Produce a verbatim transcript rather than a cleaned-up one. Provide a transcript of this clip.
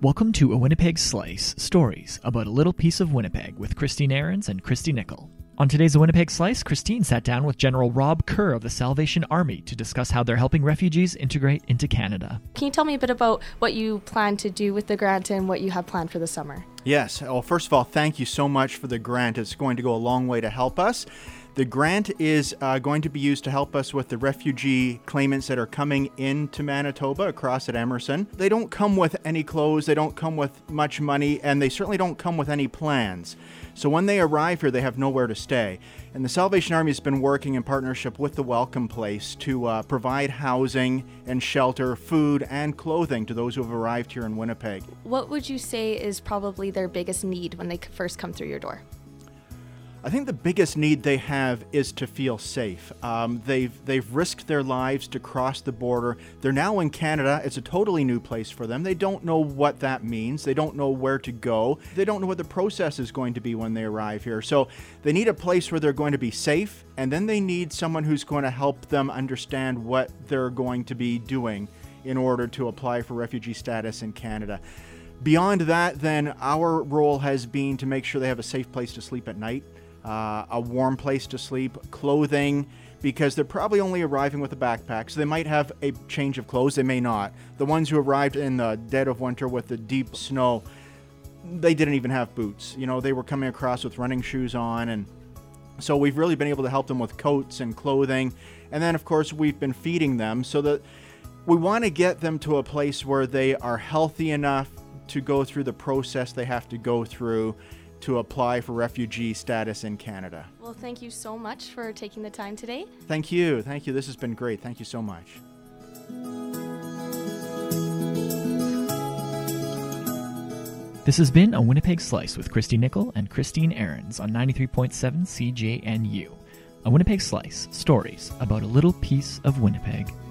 Welcome to A Winnipeg Slice, stories about a little piece of Winnipeg with Christine Ahrens and Christy Nickel. On today's A Winnipeg Slice, Christine sat down with General Rob Kerr of the Salvation Army to discuss how they're helping refugees integrate into Canada. Can you tell me a bit about what you plan to do with the grant and what you have planned for the summer? Yes. Well, first of all, thank you so much for the grant. It's going to go a long way to help us. The grant is uh, going to be used to help us with the refugee claimants that are coming into Manitoba across at Emerson. They don't come with any clothes, they don't come with much money, and they certainly don't come with any plans. So when they arrive here, they have nowhere to stay. And the Salvation Army has been working in partnership with the Welcome Place to uh, provide housing and shelter, food and clothing to those who have arrived here in Winnipeg. What would you say is probably their biggest need when they first come through your door? I think the biggest need they have is to feel safe. Um, they've they've risked their lives to cross the border. They're now in Canada. It's a totally new place for them. They don't know what that means. They don't know where to go. They don't know what the process is going to be when they arrive here. So they need a place where they're going to be safe, and then they need someone who's going to help them understand what they're going to be doing in order to apply for refugee status in Canada. Beyond that, then, our role has been to make sure they have a safe place to sleep at night. Uh, a warm place to sleep, clothing, because they're probably only arriving with a backpack, so they might have a change of clothes, they may not. The ones who arrived in the dead of winter with the deep snow, they didn't even have boots. You know, they were coming across with running shoes on, and so we've really been able to help them with coats and clothing, and then of course we've been feeding them, so that we want to get them to a place where they are healthy enough to go through the process they have to go through to apply for refugee status in Canada. Well, thank you so much for taking the time today. Thank you. Thank you. This has been great. Thank you so much. This has been A Winnipeg Slice with Christy Nickel and Christine Ahrens on ninety-three point seven C J N U. A Winnipeg Slice, stories about a little piece of Winnipeg.